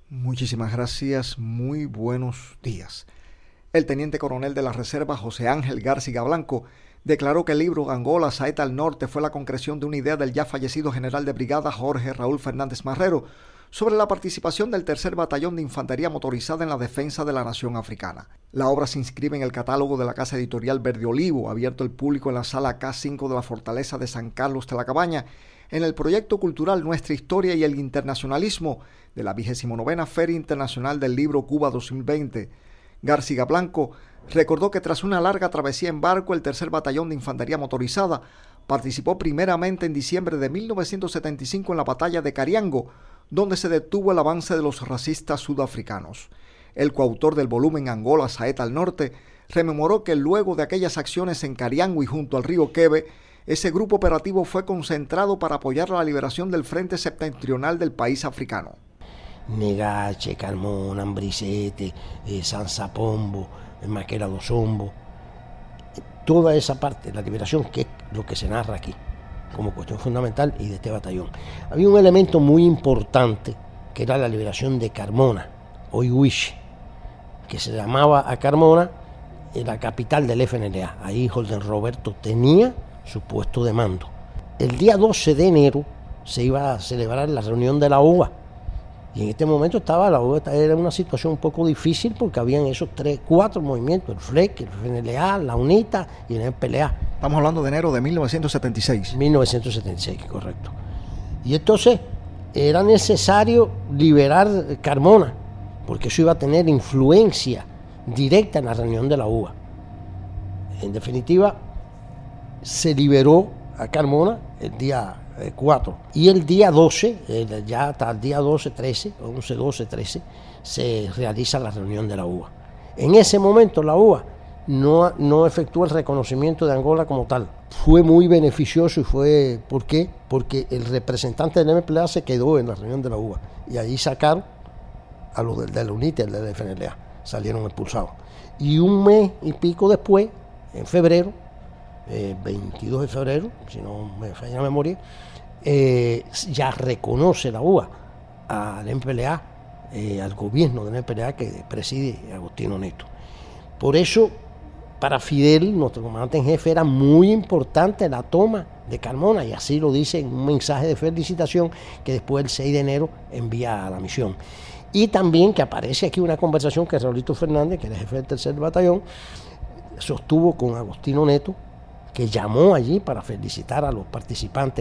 Muchísimas gracias, muy buenos días. El teniente coronel de la Reserva, José Ángel García Blanco, declaró que el libro Angola, Saeta al Norte fue la concreción de una idea del ya fallecido general de brigada Jorge Raúl Fernández Marrero sobre la participación del tercer batallón de infantería motorizada en la defensa de la nación africana. La obra se inscribe en el catálogo de la casa editorial Verde Olivo, abierto al público en la sala K5 de la Fortaleza de San Carlos de la Cabaña, en el proyecto cultural Nuestra Historia y el Internacionalismo de la 29ª Feria Internacional del Libro Cuba 2020. García Blanco recordó que tras una larga travesía en barco, el tercer batallón de infantería motorizada participó primeramente en diciembre de 1975 en la batalla de Cariango, donde se detuvo el avance de los racistas sudafricanos. El coautor del volumen Angola, Saeta al Norte, rememoró que luego de aquellas acciones en Cariango y junto al río Quebe, ese grupo operativo fue concentrado para apoyar la liberación del frente septentrional del país africano. Negache, Carmona, Ambrisete, Sansapombo, Maquera do Sombo, toda esa parte, la liberación, que es lo que se narra aquí como cuestión fundamental y de este batallón. Había un elemento muy importante que era la liberación de Carmona, hoy Huiche, que se llamaba a Carmona la capital del FNLA. Ahí Holden Roberto tenía su puesto de mando. El día 12 de enero se iba a celebrar la reunión de la UBA, y en este momento la UBA era una situación un poco difícil porque habían esos 4 movimientos, el FLEC, el FNLA, la UNITA y el MPLA. Estamos hablando de enero de 1976. 1976, correcto. Y entonces era necesario liberar Carmona, porque eso iba a tener influencia directa en la reunión de la UBA. En definitiva, se liberó a Carmona el día 4. Y el día 12, ya hasta el día 12, 13, 11, 12, 13, se realiza la reunión de la UBA. En ese momento la UBA no efectuó el reconocimiento de Angola como tal. Fue muy beneficioso y fue, ¿por qué? Porque el representante del MPLA se quedó en la reunión de la UBA y allí sacaron a los de la UNITA y el del FNLA, salieron expulsados. Y un mes y pico después, en febrero, 22 de febrero, si no me falla la memoria, ya reconoce la UBA al MPLA, al gobierno del MPLA que preside Agostino Neto. Por eso, para Fidel, nuestro comandante en jefe, era muy importante la toma de Carmona, y así lo dice en un mensaje de felicitación que después el 6 de enero envía a la misión. Y también que aparece aquí una conversación que Raulito Fernández, que era jefe del tercer batallón, sostuvo con Agostino Neto, que llamó allí para felicitar a los participantes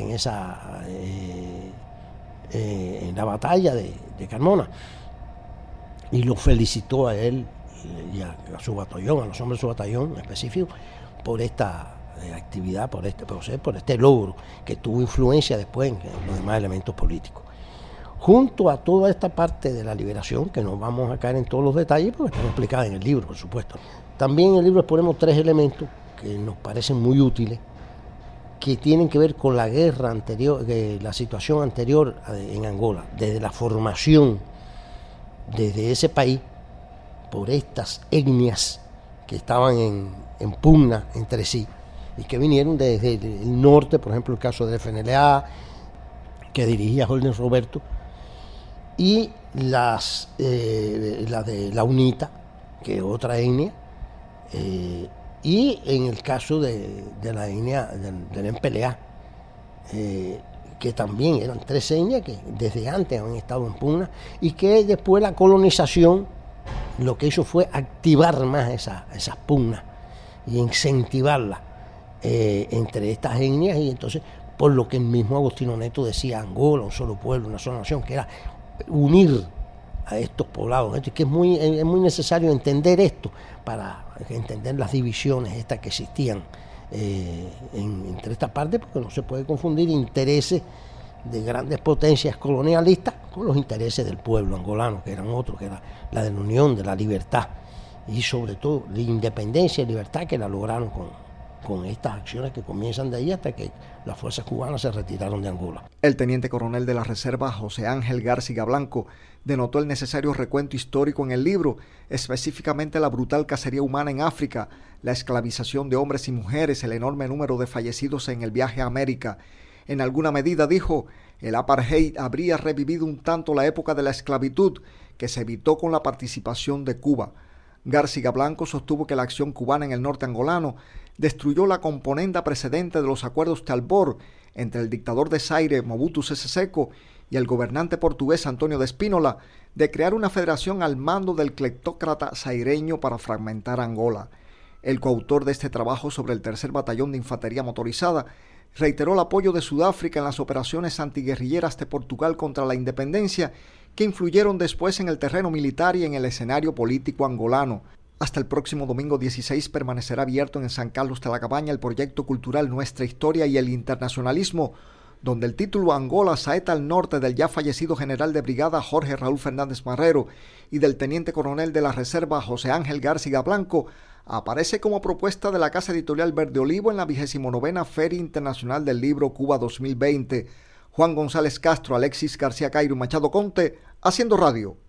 en la batalla de Carmona, y lo felicitó a él y a su batallón, a los hombres de su batallón en específico, por esta actividad, por este proceso, por este logro que tuvo influencia después en los demás elementos políticos. Junto a toda esta parte de la liberación, que no vamos a caer en todos los detalles porque están explicados en el libro, por supuesto. También en el libro exponemos 3 elementos que nos parecen muy útiles, que tienen que ver con la guerra anterior, la situación anterior en Angola, desde la formación desde ese país por estas etnias que estaban en pugna entre sí y que vinieron desde el norte, por ejemplo el caso del FNLA que dirigía Holden Roberto, y la de la UNITA, que es otra etnia, y en el caso de la etnia del MPLA, que también eran 3 etnias que desde antes habían estado en pugna, y que después la colonización lo que hizo fue activar más esas pugnas y incentivarlas entre estas etnias, y entonces por lo que el mismo Agostino Neto decía, Angola, un solo pueblo, una sola nación, que era unir a estos poblados, que es muy necesario entender esto para entender las divisiones estas que existían entre estas partes, porque no se puede confundir intereses de grandes potencias colonialistas con los intereses del pueblo angolano, que eran otros, que era la de la unión, de la libertad, y sobre todo la independencia y libertad que la lograron con estas acciones que comienzan de ahí hasta que las fuerzas cubanas se retiraron de Angola. El teniente coronel de la Reserva, José Ángel García Blanco, denotó el necesario recuento histórico en el libro, específicamente la brutal cacería humana en África, la esclavización de hombres y mujeres, el enorme número de fallecidos en el viaje a América. En alguna medida, dijo, el apartheid habría revivido un tanto la época de la esclavitud que se evitó con la participación de Cuba. García Blanco sostuvo que la acción cubana en el norte angolano destruyó la componenda precedente de los acuerdos de Albor entre el dictador de Zaire, Mobutu Sese Seko, y el gobernante portugués Antonio de Espínola, de crear una federación al mando del cleptócrata zaireño para fragmentar Angola. El coautor de este trabajo sobre el tercer batallón de infantería motorizada reiteró el apoyo de Sudáfrica en las operaciones antiguerrilleras de Portugal contra la independencia, que influyeron después en el terreno militar y en el escenario político angolano. Hasta el próximo domingo 16 permanecerá abierto en San Carlos de la Cabaña el proyecto cultural Nuestra Historia y el Internacionalismo, donde el título Angola, saeta al norte del ya fallecido general de brigada Jorge Raúl Fernández Marrero y del teniente coronel de la Reserva José Ángel García Blanco, aparece como propuesta de la Casa Editorial Verde Olivo en la 29ª Feria Internacional del Libro Cuba 2020. Juan González Castro, Alexis García Cairo y Machado Conte, haciendo radio.